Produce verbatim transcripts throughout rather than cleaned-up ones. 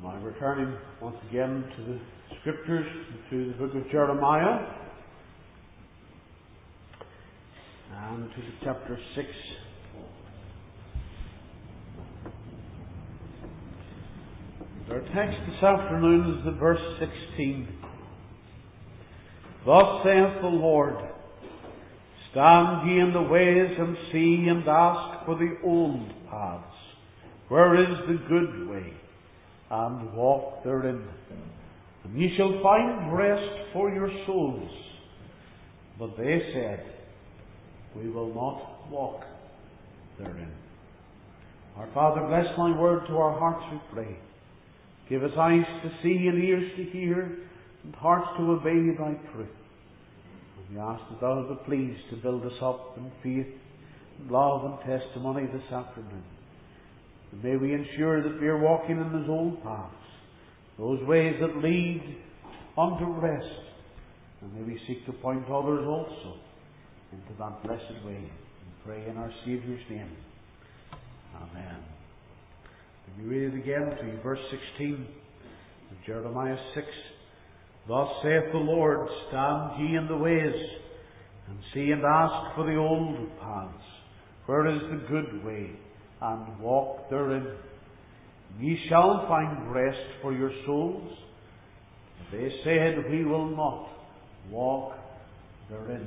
Now returning once again to the Scriptures, to the book of Jeremiah, and to the chapter six. Our text this afternoon is the verse sixteen. Thus saith the Lord, stand ye in the ways, and see, and ask for the old paths, where is the good way, and walk therein. And ye shall find rest for your souls. But they said, we will not walk therein. Our Father, bless thy word to our hearts, we pray. Give us eyes to see and ears to hear, and hearts to obey thy truth. And we ask that thou be pleased to build us up in faith, and love, and testimony this afternoon. And may we ensure that we are walking in those old paths, those ways that lead unto rest. And may we seek to point others also into that blessed way. And pray in our Saviour's name. Amen. Let me read it again to you, verse sixteen of Jeremiah six. Thus saith the Lord, stand ye in the ways, and see and ask for the old paths, where is the good way, and walk therein. Ye shall find rest for your souls. They said, we will not walk therein.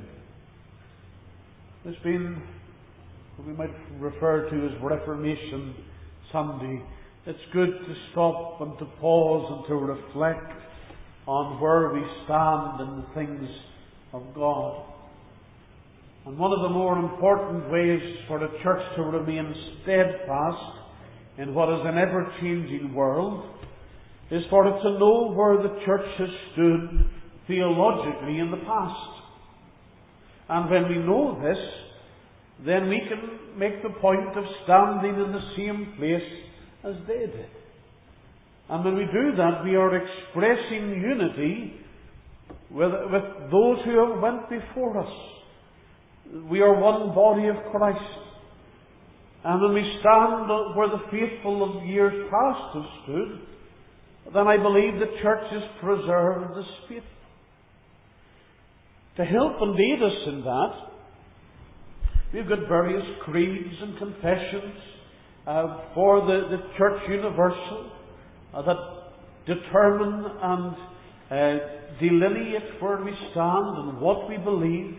There's been what we might refer to as Reformation Sunday. It's good to stop and to pause and to reflect on where we stand in the things of God. And one of the more important ways for the church to remain steadfast in what is an ever-changing world is for it to know where the church has stood theologically in the past. And when we know this, then we can make the point of standing in the same place as they did. And when we do that, we are expressing unity with, with those who have went before us. We are one body of Christ. And when we stand where the faithful of years past have stood, then I believe the church is preserved as faithful. To help and aid us in that, we've got various creeds and confessions uh, for the, the Church Universal uh, that determine and uh, delineate where we stand and what we believe.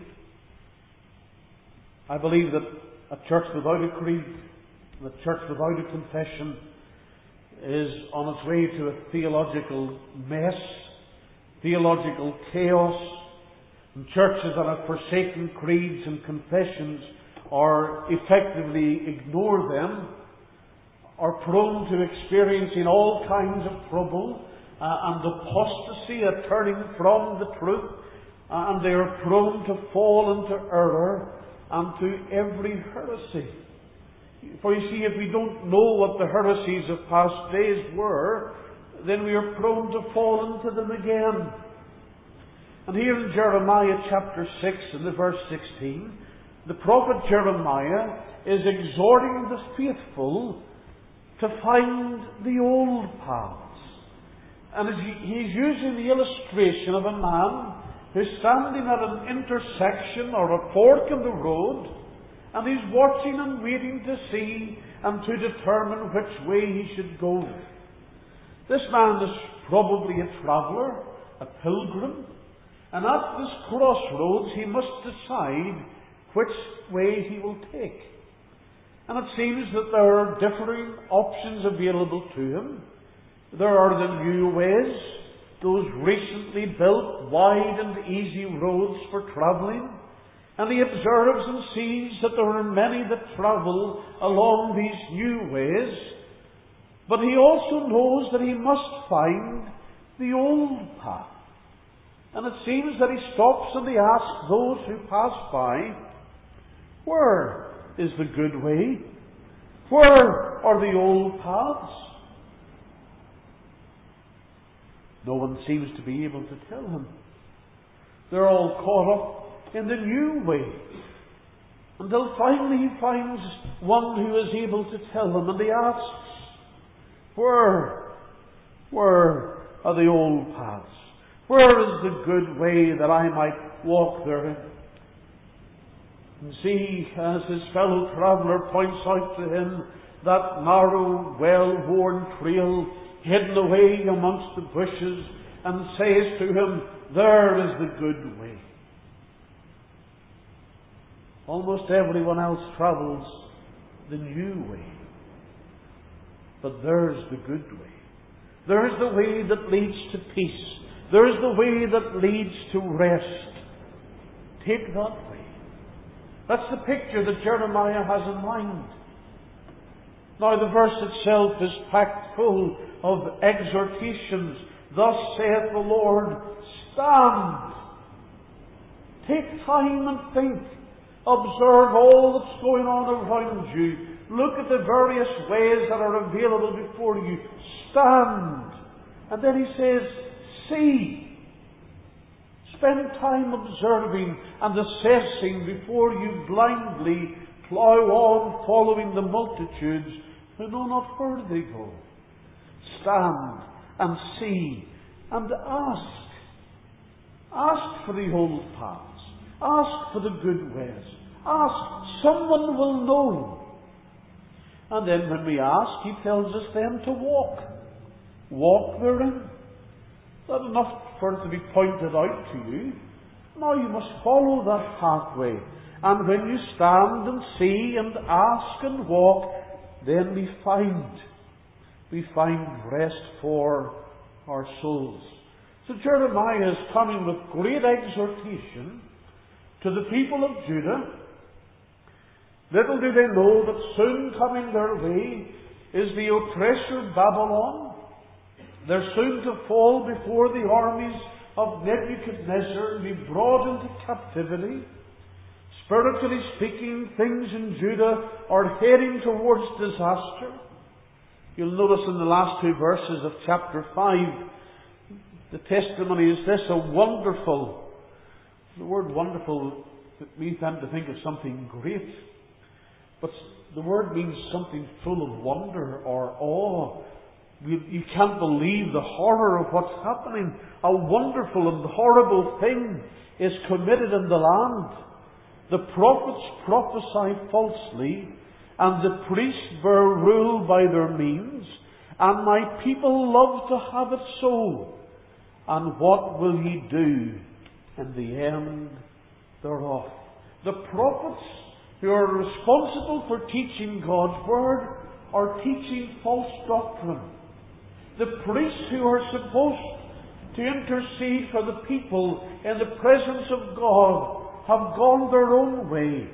I believe that a church without a creed, a church without a confession, is on its way to a theological mess, theological chaos. And churches that have forsaken creeds and confessions or effectively ignore them are prone to experiencing all kinds of trouble uh, and apostasy, a turning from the truth, uh, and they are prone to fall into error and to every heresy. For you see, if we don't know what the heresies of past days were, then we are prone to fall into them again. And here in Jeremiah chapter six and the verse sixteen, the prophet Jeremiah is exhorting the faithful to find the old paths. And he's using the illustration of a man who's standing at an intersection or a fork in the road, and he's watching and waiting to see and to determine which way he should go. This man is probably a traveller, a pilgrim, and at this crossroads he must decide which way he will take. And it seems that there are differing options available to him. There are the new ways, those recently built wide and easy roads for travelling. And he observes and sees that there are many that travel along these new ways. But he also knows that he must find the old path. And it seems that he stops and he asks those who pass by, where is the good way? Where are the old paths? No one seems to be able to tell him. They're all caught up in the new way. Until finally he finds one who is able to tell him, and he asks, where Where are the old paths? Where is the good way that I might walk therein? And see, as his fellow traveller points out to him that narrow, well-worn trail hidden away amongst the bushes, and says to him, there is the good way. Almost everyone else travels the new way. But there's the good way. There's the way that leads to peace. There's the way that leads to rest. Take that way. That's the picture that Jeremiah has in mind. Now the verse itself is packed full of exhortations. Thus saith the Lord, stand. Take time and think. Observe all that's going on around you. Look at the various ways that are available before you. Stand. And then he says, see. Spend time observing and assessing before you blindly plough on following the multitudes who know not where they go. Stand and see and ask. Ask for the old paths. Ask for the good ways. Ask. Someone will know. And then when we ask, he tells us then to walk. Walk therein. Not enough for it to be pointed out to you. Now you must follow that pathway. And when you stand and see and ask and walk, then we find, we find rest for our souls. So Jeremiah is coming with great exhortation to the people of Judah. Little do they know that soon coming their way is the oppressor Babylon. They're soon to fall before the armies of Nebuchadnezzar and be brought into captivity. Spiritually speaking, things in Judah are heading towards disaster. You'll notice in the last two verses of chapter five, the testimony is this, a wonderful. The word wonderful, we tend to think of something great. But the word means something full of wonder or awe. You, you can't believe the horror of what's happening. A wonderful and horrible thing is committed in the land. The prophets prophesy falsely, and the priests were ruled by their means, and my people love to have it so. And what will ye do in the end thereof? The prophets who are responsible for teaching God's Word are teaching false doctrine. The priests who are supposed to intercede for the people in the presence of God have gone their own way.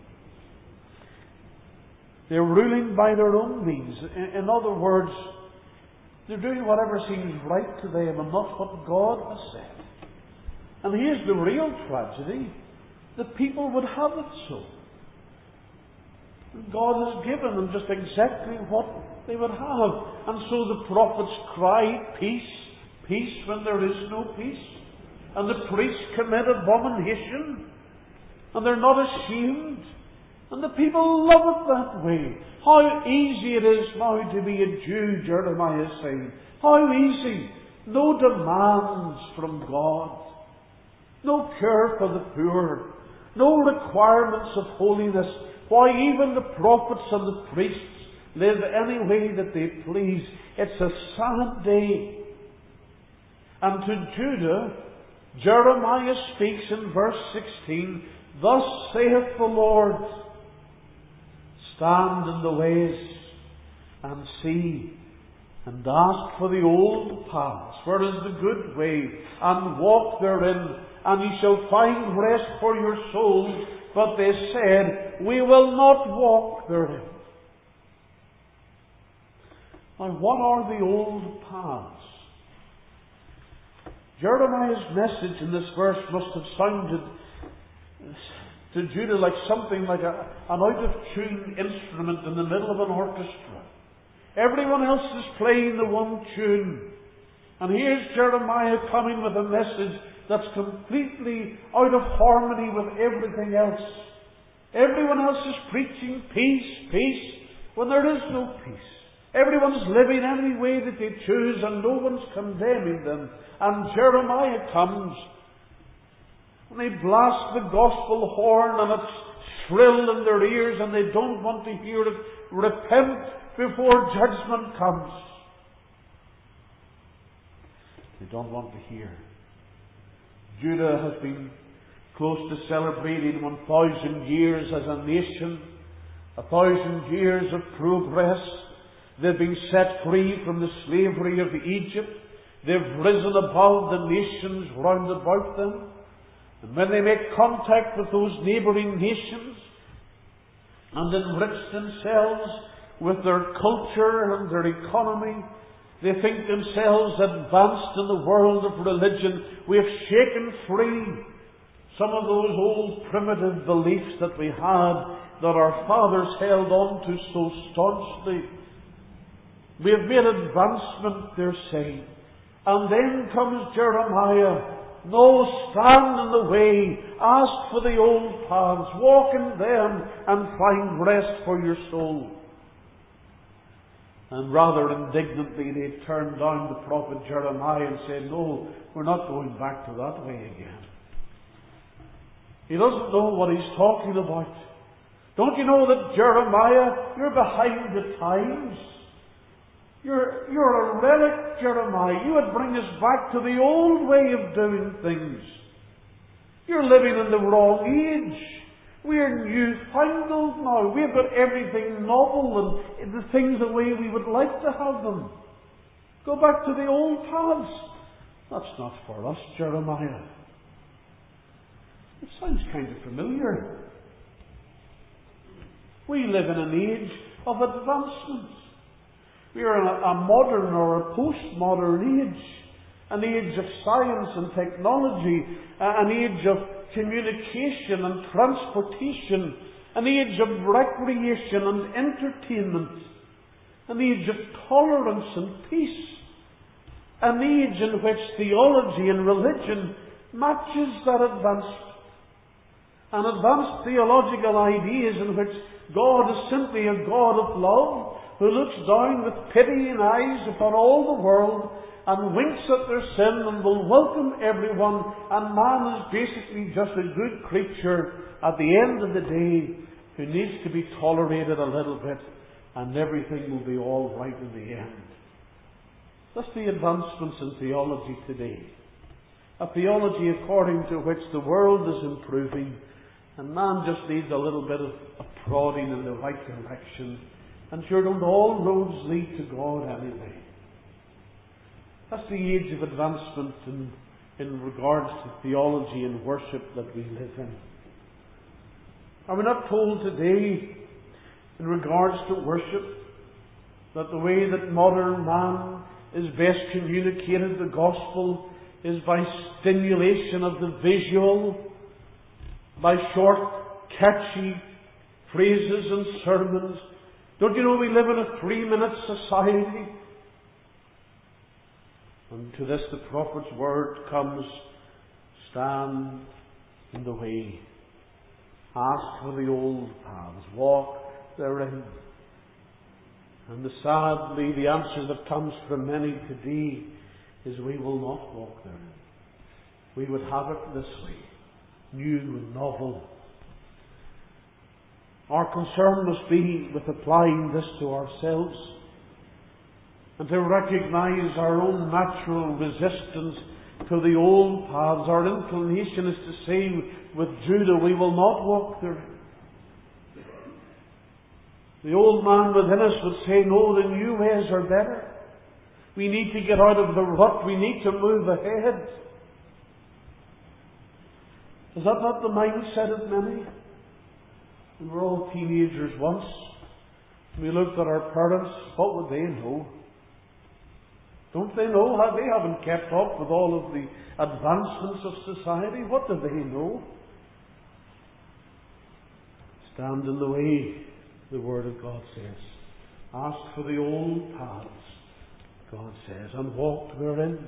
They're ruling by their own means. In, in other words, they're doing whatever seems right to them and not what God has said. And here's the real tragedy. The people would have it so. God has given them just exactly what they would have. And so the prophets cry, peace, peace, when there is no peace. And the priests commit abomination. And they're not ashamed. And the people love it that way. How easy it is now to be a Jew, Jeremiah is saying. How easy. No demands from God. No care for the poor. No requirements of holiness. Why, even the prophets and the priests live any way that they please. It's a sad day. And to Judah, Jeremiah speaks in verse sixteen, thus saith the Lord, stand in the ways and see and ask for the old paths, where is the good way, and walk therein, and ye shall find rest for your souls. But they said, we will not walk therein. And what are the old paths? Jeremiah's message in this verse must have sounded to Judah like something like a, an out-of-tune instrument in the middle of an orchestra. Everyone else is playing the one tune. And here's Jeremiah coming with a message that's completely out of harmony with everything else. Everyone else is preaching peace, peace, when there is no peace. Everyone's living any way that they choose, and no one's condemning them. And Jeremiah comes, and they blast the gospel horn, and it's shrill in their ears, and they don't want to hear it. Repent before judgment comes. They don't want to hear. Judah has been close to celebrating one thousand years as a nation, a thousand years of progress. They've been set free from the slavery of Egypt. They've risen above the nations round about them. And when they make contact with those neighbouring nations and enrich themselves with their culture and their economy, they think themselves advanced in the world of religion. We have shaken free some of those old primitive beliefs that we had, that our fathers held on to so staunchly. We have made advancement, they're saying. And then comes Jeremiah. No, stand in the way. Ask for the old paths. Walk in them and find rest for your soul. And rather indignantly they turned down the prophet Jeremiah and said, no, we're not going back to that way again. He doesn't know what he's talking about. Don't you know that, Jeremiah, you're behind the times? You're, you're a relic, Jeremiah. You would bring us back to the old way of doing things. You're living in the wrong age. We're newfangled now. We've got everything novel and the things the way we would like to have them. Go back to the old paths. That's not for us, Jeremiah. It sounds kind of familiar. We live in an age of advancement. We are in a, a modern or a postmodern age. An age of science and technology. An age of communication and transportation. An age of recreation and entertainment. An age of tolerance and peace. An age in which theology and religion matches that advancement. And advanced theological ideas in which God is simply a God of love, who looks down with pitying eyes upon all the world and winks at their sin and will welcome everyone, and man is basically just a good creature at the end of the day who needs to be tolerated a little bit, and everything will be all right in the end. That's the advancements in theology today. A theology according to which the world is improving, and man just needs a little bit of a prodding in the right direction. And sure, don't all roads lead to God anyway. That's the age of advancement in, in regards to theology and worship that we live in. Are we not told today, in regards to worship, that the way that modern man is best communicated the gospel is by stimulation of the visual, by short, catchy phrases and sermons? Don't you know we live in a three-minute society? And to this the prophet's word comes, stand in the way. Ask for the old paths. Walk therein. And the, sadly, the answer that comes from many today is we will not walk therein. We would have it this way. New and novel. Our concern must be with applying this to ourselves and to recognize our own natural resistance to the old paths. Our inclination is to say with Judah, we will not walk there. The old man within us would say, no, the new ways are better. We need to get out of the rut. We need to move ahead. Is that not the mindset of many? We were all teenagers once. We looked at our parents. What would they know? Don't they know how they haven't kept up with all of the advancements of society? What do they know? Stand in the way, the Word of God says. Ask for the old paths, God says, and walk therein.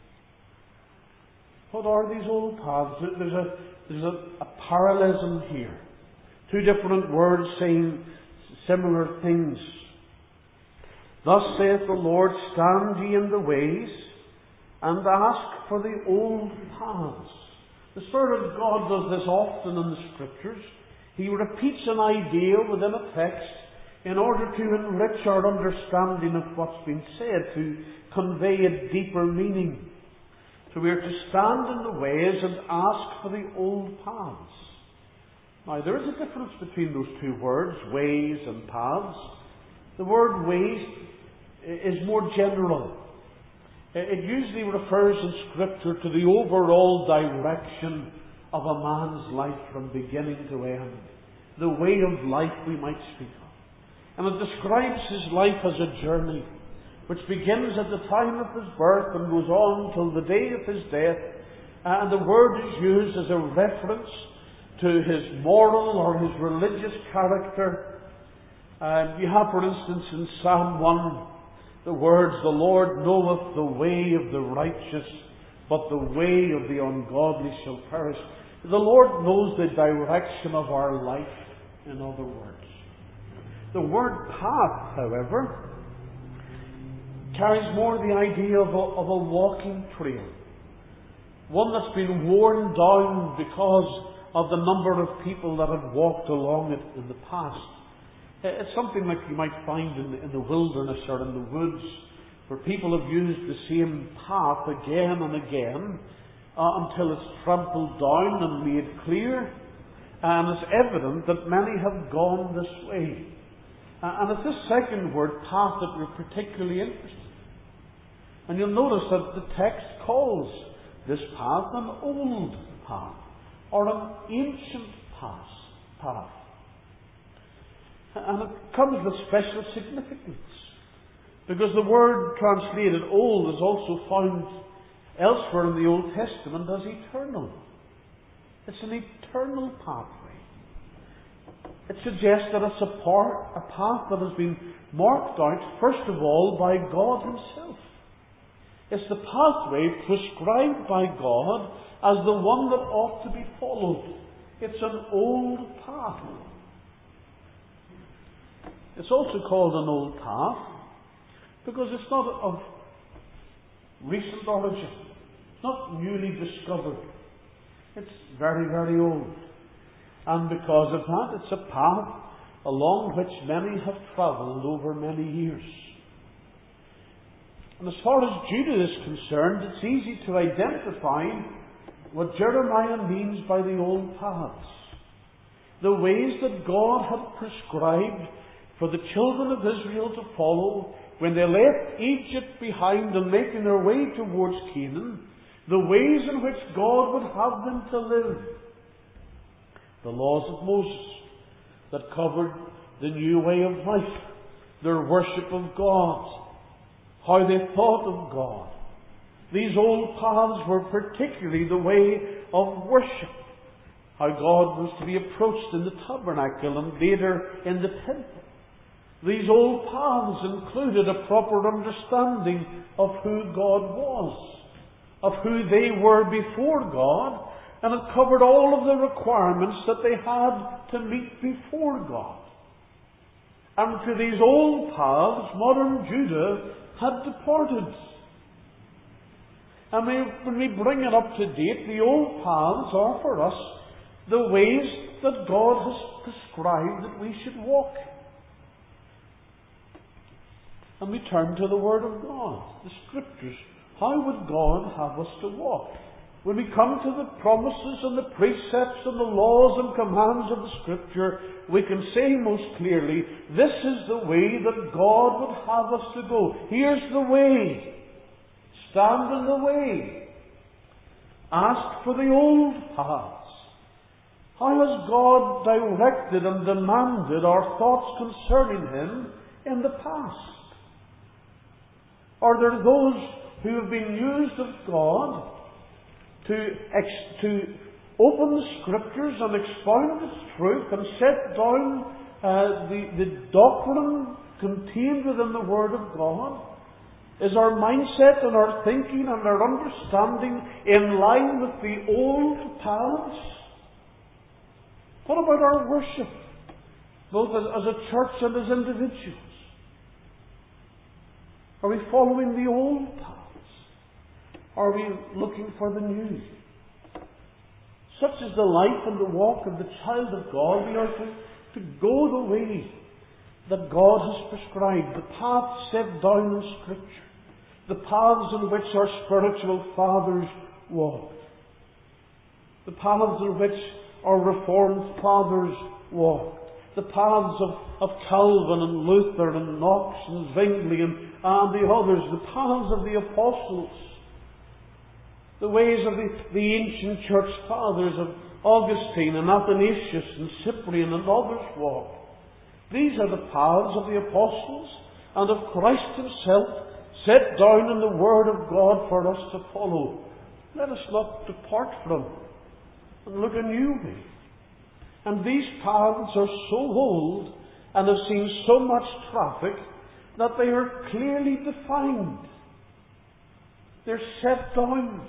What are these old paths? There's a, there's a, a parallelism here. Two different words saying similar things. Thus saith the Lord, stand ye in the ways, and ask for the old paths. The Spirit of God does this often in the Scriptures. He repeats an idea within a text in order to enrich our understanding of what's been said, to convey a deeper meaning. So we are to stand in the ways and ask for the old paths. Now, there is a difference between those two words, ways and paths. The word ways is more general. It usually refers in Scripture to the overall direction of a man's life from beginning to end. The way of life, we might speak of. And it describes his life as a journey, which begins at the time of his birth and goes on till the day of his death. And the word is used as a reference to his moral or his religious character. Um, you have, for instance, in Psalm one, the words, the Lord knoweth the way of the righteous, but the way of the ungodly shall perish. The Lord knows the direction of our life, in other words. The word path, however, carries more the idea of a, of a walking trail. One that's been worn down because of the number of people that have walked along it in the past. It's something like you might find in the, in the wilderness or in the woods, where people have used the same path again and again uh, until it's trampled down and made clear. And it's evident that many have gone this way. Uh, and it's this second word, path, that we're particularly interested in. And you'll notice that the text calls this path an old path, or an ancient path. path. And it comes with special significance, because the word translated old is also found elsewhere in the Old Testament as eternal. It's an eternal pathway. It suggests that it's a, part, a path that has been marked out, first of all, by God Himself. It's the pathway prescribed by God as the one that ought to be followed. It's an old path. It's also called an old path because it's not of recent origin. It's not newly discovered. It's very, very old. And because of that, it's a path along which many have travelled over many years. And as far as Judah is concerned, it's easy to identify what Jeremiah means by the old paths. The ways that God had prescribed for the children of Israel to follow when they left Egypt behind and making their way towards Canaan, the ways in which God would have them to live. The laws of Moses that covered the new way of life, their worship of God, how they thought of God. These old paths were particularly the way of worship, how God was to be approached in the tabernacle and later in the temple. These old paths included a proper understanding of who God was, of who they were before God, and it covered all of the requirements that they had to meet before God. And to these old paths, modern Judah had departed. And we, when we bring it up to date, the old paths are for us the ways that God has prescribed that we should walk. And we turn to the Word of God, the Scriptures. How would God have us to walk? When we come to the promises and the precepts and the laws and commands of the Scripture, we can say most clearly, this is the way that God would have us to go. Here's the way. Stand in the way. Ask for the old paths. How has God directed and demanded our thoughts concerning Him in the past? Are there those who have been used of God to, ex- to open the Scriptures and expound its truth and set down uh, the, the doctrine contained within the Word of God? Is our mindset and our thinking and our understanding in line with the old paths? What about our worship, both as, as a church and as individuals? Are we following the old paths? Are we looking for the new? Such is the life and the walk of the child of God. We are to, to go the way that God has prescribed, the paths set down in Scripture, the paths in which our spiritual fathers walked, the paths in which our Reformed fathers walked, the paths of, of Calvin and Luther and Knox and Zwingli and, and the others, the paths of the apostles, the ways of the, the ancient church fathers of Augustine and Athanasius and Cyprian and others walked. These are the paths of the apostles and of Christ Himself set down in the Word of God for us to follow. Let us not depart from and look a new way. And these paths are so old and have seen so much traffic that they are clearly defined. They're set down.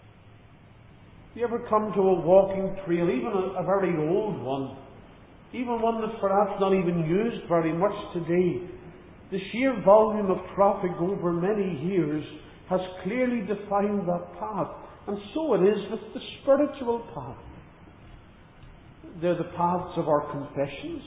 You ever come to a walking trail, even a, a very old one, even one that's perhaps not even used very much today? The sheer volume of traffic over many years has clearly defined that path. And so it is with the spiritual path. They're the paths of our confessions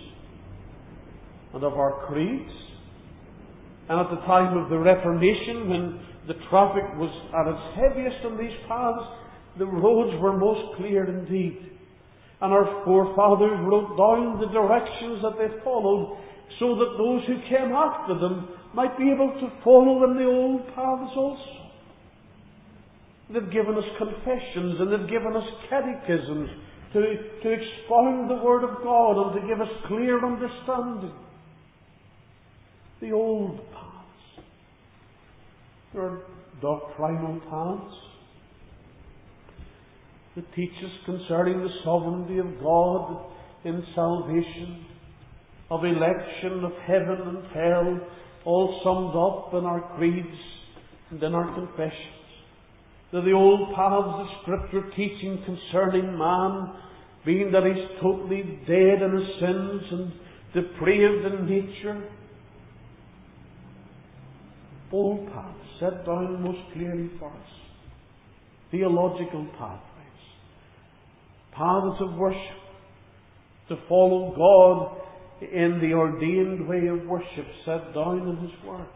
and of our creeds. And at the time of the Reformation, when the traffic was at its heaviest on these paths, the roads were most clear indeed. And our forefathers wrote down the directions that they followed so that those who came after them might be able to follow in the old paths also. They've given us confessions and they've given us catechisms to, to expound the Word of God and to give us clear understanding. The old paths. There are doctrinal paths that teach us concerning the sovereignty of God in salvation, of election, of heaven and hell, all summed up in our creeds and in our confessions. They're the old paths of Scripture teaching concerning man, being that he's totally dead in his sins and depraved in nature. Old paths set down most clearly for us. Theological pathways. Paths of worship. To follow God in the ordained way of worship set down in His Word.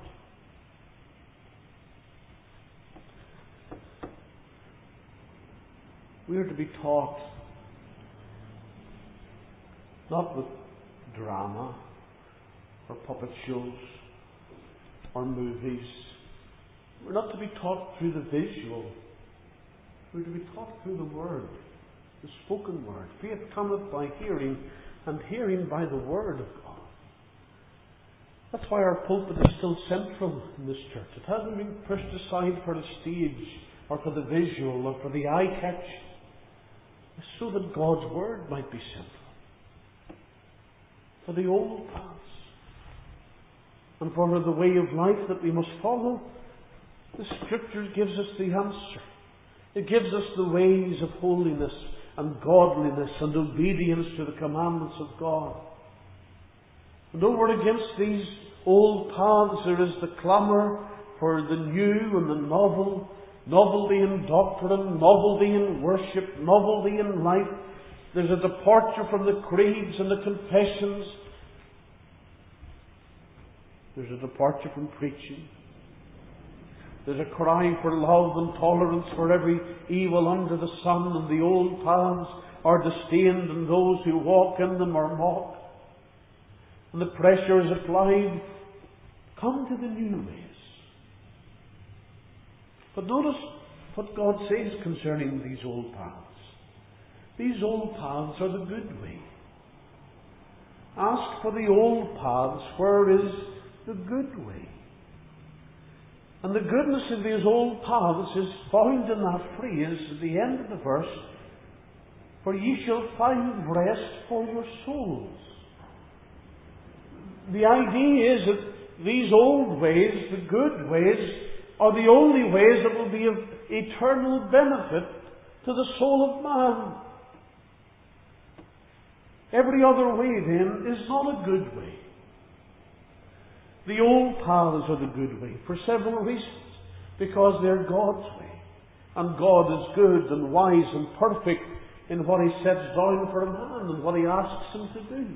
We are to be taught not with drama or puppet shows or movies. We're not to be taught through the visual. We're to be taught through the Word, the spoken Word. Faith cometh by hearing, and hearing by the Word of God. That's why our pulpit is still central in this church. It hasn't been pushed aside for the stage or for the visual or for the eye catch. It's so that God's Word might be central. For the old paths. And for the way of life that we must follow, the Scripture gives us the answer. It gives us the ways of holiness and godliness and obedience to the commandments of God. And over against these old paths there is the clamour for the new and the novel, novelty in doctrine, novelty in worship, novelty in life. There's a departure from the creeds and the confessions. There's a departure from preaching. There's a cry for love and tolerance for every evil under the sun, and the old paths are disdained, and those who walk in them are mocked. And the pressure is applied, come to the new ways. But notice what God says concerning these old paths. These old paths are the good way. Ask for the old paths, where is the good way. And the goodness of these old paths is found in that phrase at the end of the verse, for ye shall find rest for your souls. The idea is that these old ways, the good ways, are the only ways that will be of eternal benefit to the soul of man. Every other way, then, is not a good way. The old paths are the good way for several reasons. Because they're God's way. And God is good and wise and perfect in what He sets down for a man and what He asks him to do.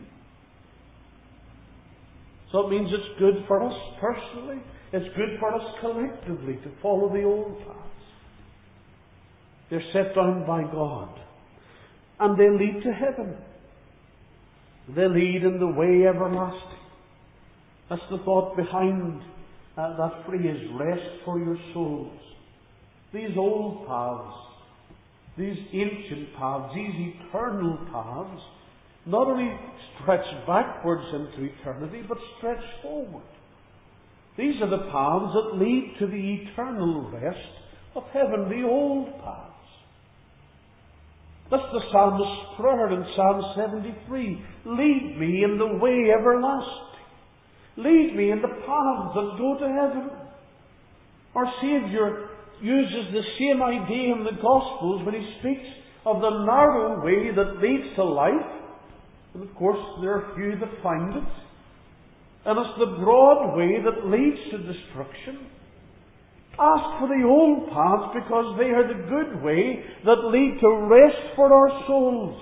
So it means it's good for us personally. It's good for us collectively to follow the old paths. They're set down by God. And they lead to heaven. They lead in the way everlasting. That's the thought behind uh, that phrase, rest for your souls. These old paths, these ancient paths, these eternal paths, not only stretch backwards into eternity, but stretch forward. These are the paths that lead to the eternal rest of heaven, the old paths. That's the psalmist's prayer in Psalm seventy-three. Lead me in the way everlasting. Lead me in the paths that go to heaven. Our Saviour uses the same idea in the Gospels when He speaks of the narrow way that leads to life. And of course there are few that find it. And it's the broad way that leads to destruction. Ask for the old paths because they are the good way that lead to rest for our souls.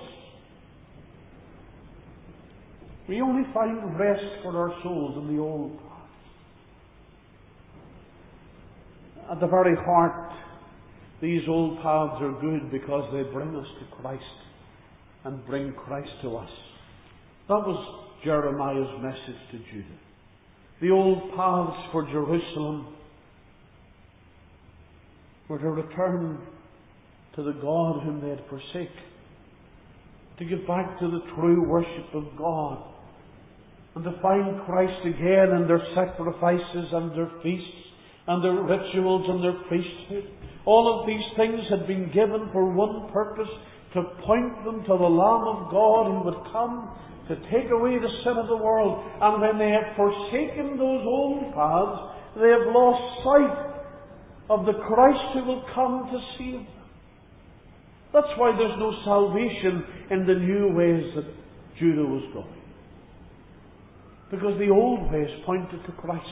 We only find rest for our souls in the old paths. At the very heart, these old paths are good because they bring us to Christ and bring Christ to us. That was Jeremiah's message to Judah. The old paths for Jerusalem were to return to the God whom they had forsaken, to get back to the true worship of God, and to find Christ again in their sacrifices and their feasts and their rituals and their priesthood. All of these things had been given for one purpose, to point them to the Lamb of God who would come to take away the sin of the world. And when they have forsaken those old paths, they have lost sight of the Christ who will come to save them. That's why there's no salvation in the new ways that Judah was going. Because the old ways pointed to Christ.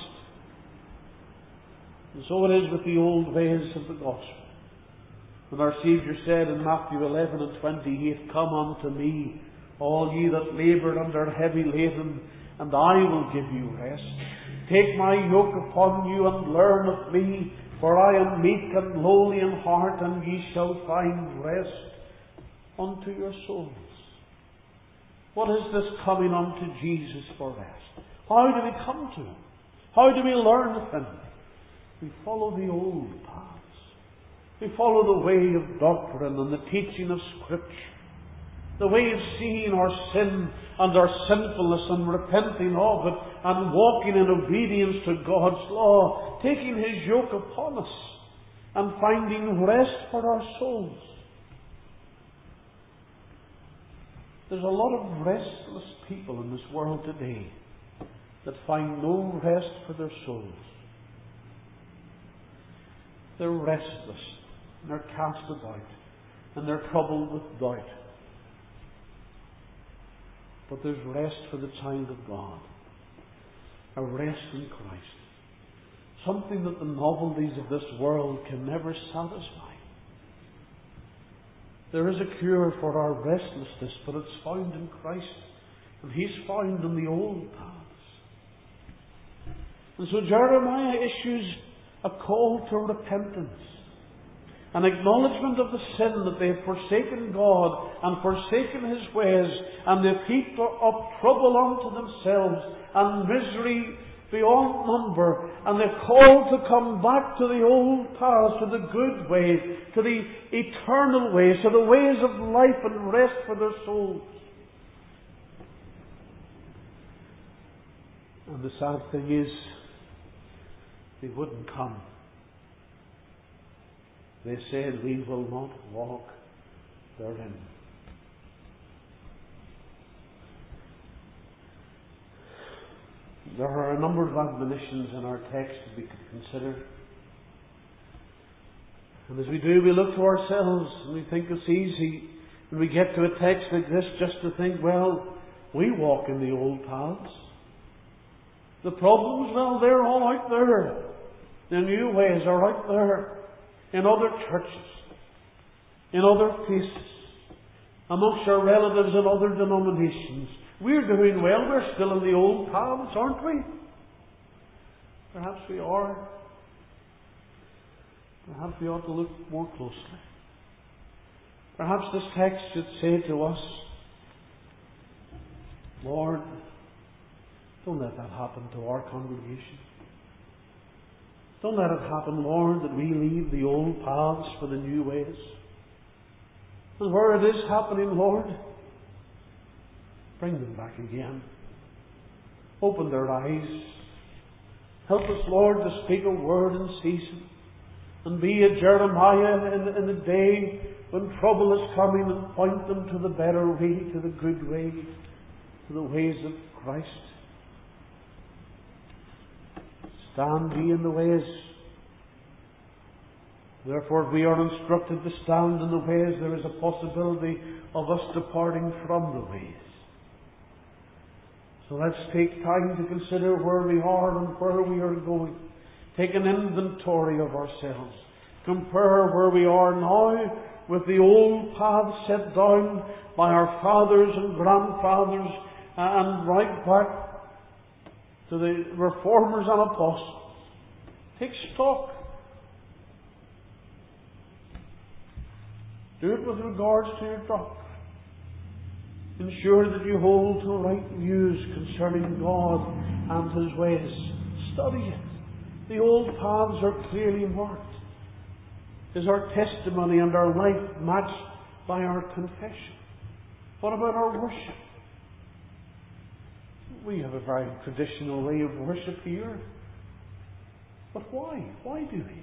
And so it is with the old ways of the gospel. When our Saviour said in Matthew eleven and twenty, He hath come unto me, all ye that labour and are heavy laden, and I will give you rest. Take my yoke upon you and learn of me, for I am meek and lowly in heart, and ye shall find rest unto your souls. What is this coming unto Jesus for rest? How do we come to Him? How do we learn of Him? We follow the old paths. We follow the way of doctrine and the teaching of Scripture. The way of seeing our sin and our sinfulness and repenting of it and walking in obedience to God's law, taking His yoke upon us and finding rest for our souls. There's a lot of restless people in this world today that find no rest for their souls. They're restless, and they're cast about, and they're troubled with doubt. But there's rest for the child of God. A rest in Christ. Something that the novelties of this world can never satisfy. There is a cure for our restlessness, but it's found in Christ. And He's found in the old paths. And so Jeremiah issues a call to repentance. An acknowledgement of the sin that they have forsaken God and forsaken His ways, and they've heaped up trouble unto themselves and misery beyond number, and they're called to come back to the old paths, to the good ways, to the eternal ways, to the ways of life and rest for their souls. And the sad thing is, they wouldn't come. They said, we will not walk therein. There are a number of admonitions in our text that we could consider. And as we do, we look to ourselves and we think it's easy when we get to a text like this just to think, well, we walk in the old paths. The problems, well, they're all out there. The new ways are out there in other churches, in other places, amongst our relatives in other denominations. We're doing well. We're still in the old paths, aren't we? Perhaps we are. Perhaps we ought to look more closely. Perhaps this text should say to us, Lord, don't let that happen to our congregation. Don't let it happen, Lord, that we leave the old paths for the new ways. And where it is happening, Lord, bring them back again. Open their eyes. Help us, Lord, to speak a word in season. And be a Jeremiah in, in the day when trouble is coming, and point them to the better way, to the good way, to the ways of Christ. Stand ye in the ways. Therefore, if we are instructed to stand in the ways, there is a possibility of us departing from the ways. So let's take time to consider where we are and where we are going. Take an inventory of ourselves. Compare where we are now with the old paths set down by our fathers and grandfathers, and right back to the reformers and apostles. Take stock. Do it with regards to your doctrine. Ensure that you hold to right views concerning God and His ways. Study it. The old paths are clearly marked. Is our testimony and our life matched by our confession? What about our worship? We have a very traditional way of worship here. But why? Why do we?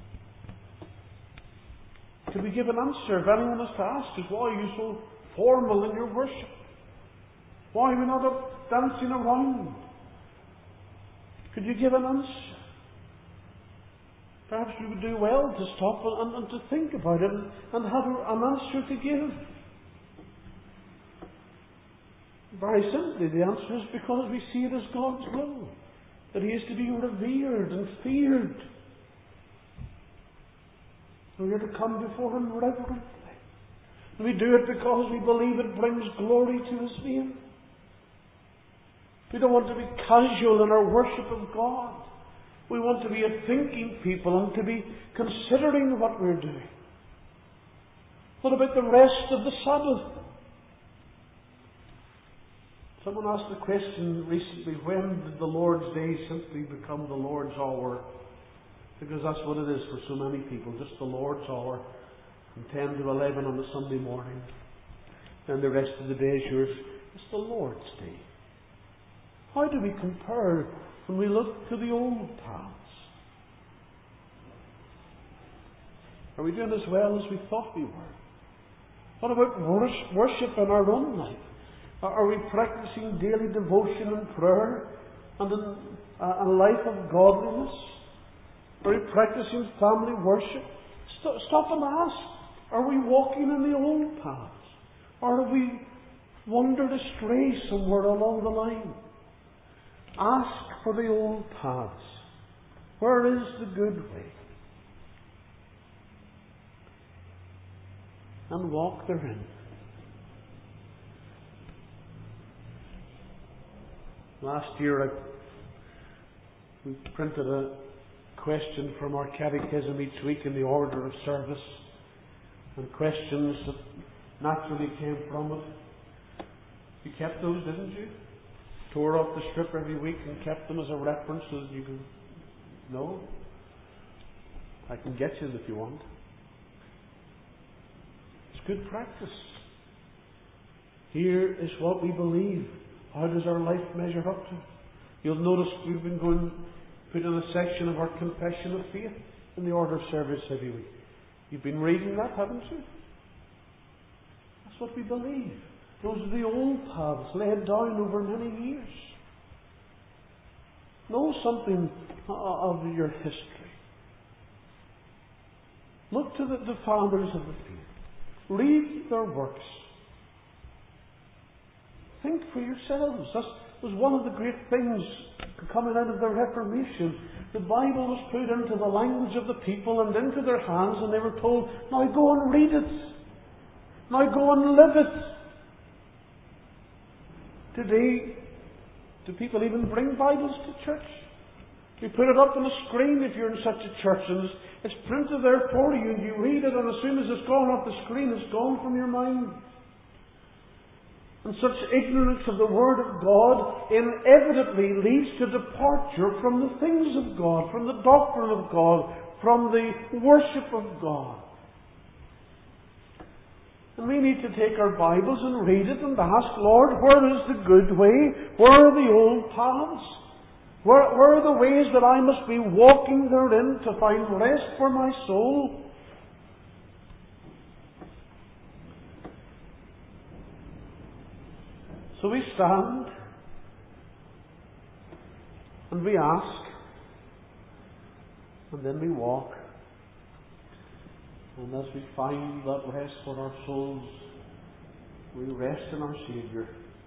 Could we give an answer if anyone is to ask us, why are you so formal in your worship? Why are we not up dancing around? Could you give an answer? Perhaps we would do well to stop and, and to think about it and, and have an answer to give. Very simply, the answer is because we see it as God's will, that He is to be revered and feared. We are to come before Him reverently. And we do it because we believe it brings glory to His name. We don't want to be casual in our worship of God. We want to be a thinking people and to be considering what we're doing. What about the rest of the Sabbath? Someone asked the question recently, when did the Lord's Day simply become the Lord's hour? Because that's what it is for so many people, just the Lord's hour, from ten to eleven on a Sunday morning. And the rest of the day is yours. It's the Lord's Day. How do we compare when we look to the old paths? Are we doing as well as we thought we were? What about worship in our own life? Are we practicing daily devotion and prayer and a life of godliness? Are we practicing family worship? Stop and ask. Are we walking in the old paths? Or have we wandered astray somewhere along the line? Ask for the old paths. Where is the good way? And walk therein. Last year I, we printed a question from our catechism each week in the order of service, and questions that naturally came from it. You kept those, didn't you? Tore off the strip every week and kept them as a reference so that you can know. I can get you if you want. It's good practice. Here is what we believe. How does our life measure up to? You'll notice we've been going, put in a section of our confession of faith in the order of service every week. You've been reading that, haven't you? That's what we believe. Those are the old paths laid down over many years. Know something of your history. Look to the, the fathers of the faith. Read their works. Think for yourselves. That was one of the great things coming out of the Reformation. The Bible was put into the language of the people and into their hands, and they were told, now go and read it. Now go and live it. Today, do people even bring Bibles to church? You put it up on a screen if you're in such a church, and it's, it's printed there for you, and you read it, and as soon as it's gone off the screen, it's gone from your mind. And such ignorance of the Word of God inevitably leads to departure from the things of God, from the doctrine of God, from the worship of God. And we need to take our Bibles and read it and ask, Lord, where is the good way? Where are the old paths? Where, where are the ways that I must be walking therein to find rest for my soul? So we stand and we ask, and then we walk, and as we find that rest for our souls, we rest in our Saviour.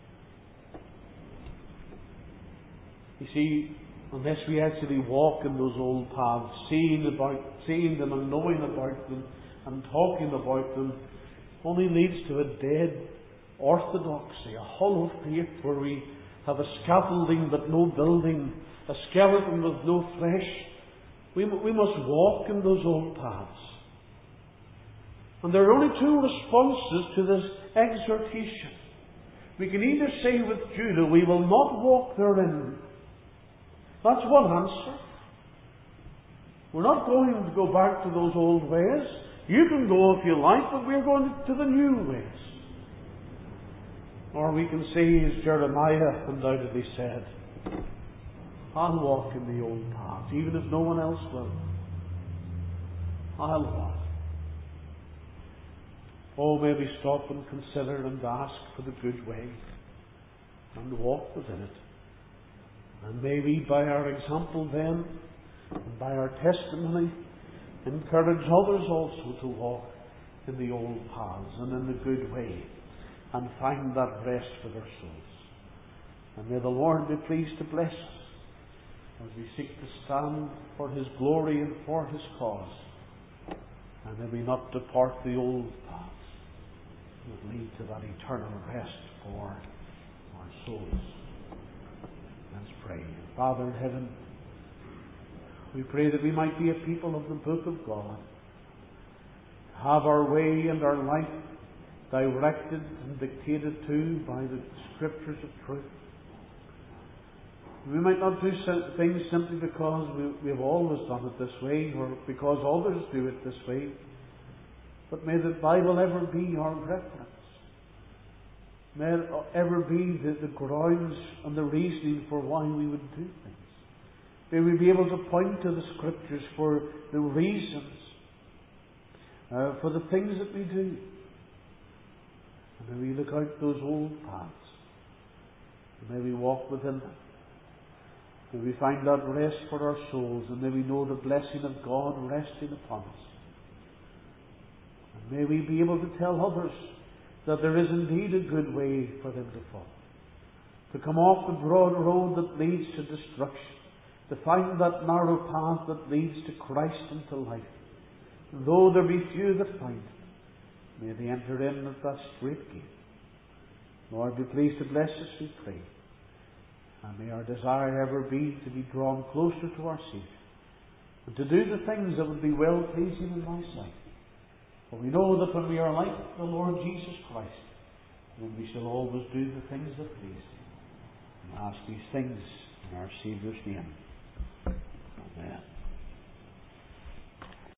You see, unless we actually walk in those old paths, seeing about, seeing them and knowing about them and talking about them, only leads to a dead orthodoxy, a hollow faith where we have a scaffolding but no building, a skeleton with no flesh. We, we must walk in those old paths. And there are only two responses to this exhortation. We can either say with Judah, we will not walk therein. That's one answer. We're not going to go back to those old ways. You can go if you like, but we're going to the new ways. Or we can say, as Jeremiah undoubtedly said, I'll walk in the old paths, even if no one else will. I'll walk. Oh, may we stop and consider and ask for the good way and walk within it. And may we, by our example then, and by our testimony, encourage others also to walk in the old paths and in the good way, and find that rest for their souls. And may the Lord be pleased to bless us as we seek to stand for His glory and for His cause. And may we not depart the old paths that lead to that eternal rest for our souls. Let's pray. Father in heaven, we pray that we might be a people of the book of God, have our way and our life directed and dictated to by the Scriptures of truth. We might not do things simply because we, we have always done it this way, or because others do it this way, but may the Bible ever be our reference. May it ever be the, the grounds and the reasoning for why we would do things. May we be able to point to the Scriptures for the reasons, uh, for the things that we do. And may we look out those old paths. And may we walk within them. May we find that rest for our souls. And may we know the blessing of God resting upon us. And may we be able to tell others that there is indeed a good way for them to follow. To come off the broad road that leads to destruction. To find that narrow path that leads to Christ and to life. And though there be few that find it, may they enter in at that straight gate. Lord, be pleased to bless us, we pray. And may our desire ever be to be drawn closer to our Saviour, and to do the things that would be well pleasing in thy sight. For we know that when we are like the Lord Jesus Christ, then we shall always do the things that please Him. We ask these things in our Saviour's name. Amen.